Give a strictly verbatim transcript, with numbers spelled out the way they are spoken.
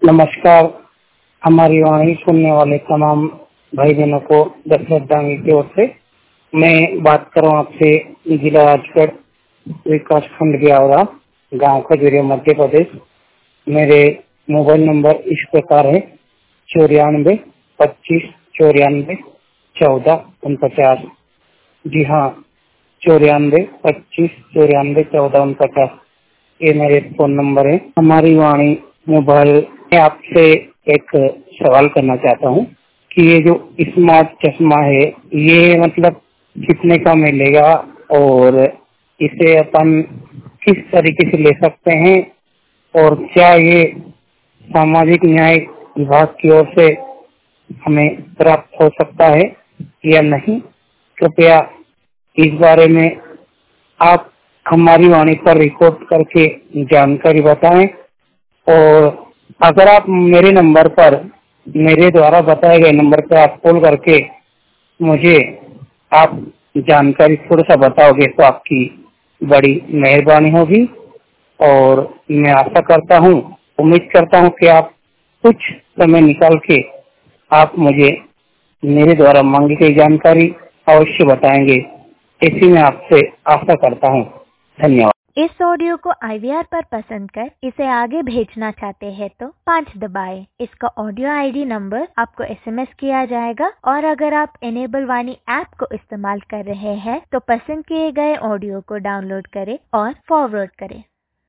नमस्कार। हमारी वाणी सुनने वाले तमाम भाई बहनों को दशरथ डांगी की ओर से मैं बात कर रहा हूँ आपसे जिला राजगढ़ विकास खंड ब्यावरा गांव खजूरिया मध्य प्रदेश। मेरे मोबाइल नंबर इस प्रकार है चौरानवे पच्चीस चौरानवे चौदह उनपचास। जी हाँ, चौरानवे पच्चीस चौरानवे चौदह उनपचास ये मेरे फोन नंबर है। हमारी वाणी मोबाइल में आपसे एक सवाल करना चाहता हूँ कि ये जो स्मार्ट चश्मा है ये मतलब कितने का मिलेगा और इसे अपन किस तरीके से ले सकते हैं और क्या ये सामाजिक न्याय विभाग की ओर से हमें प्राप्त हो सकता है या नहीं। कृपया इस बारे में आप हमारी वाणी पर रिकॉर्ड करके जानकारी बताएं और अगर आप मेरे नंबर पर मेरे द्वारा बताए गए नंबर पर आप कॉल करके मुझे आप जानकारी थोड़ा सा बताओगे तो आपकी बड़ी मेहरबानी होगी। और मैं आशा करता हूँ, उम्मीद करता हूँ कि आप कुछ समय निकाल के आप मुझे मेरे द्वारा मांगी गई जानकारी अवश्य बताएंगे, ऐसी मैं आपसे आशा करता हूँ। धन्यवाद। इस ऑडियो को आई वी आर पर पसंद कर इसे आगे भेजना चाहते हैं तो पाँच दबाएं। इसका ऑडियो आई डी नंबर आपको एस एम एस किया जाएगा और अगर आप इनेबल वाणी ऐप को इस्तेमाल कर रहे हैं तो पसंद किए गए ऑडियो को डाउनलोड करें और फॉरवर्ड करें।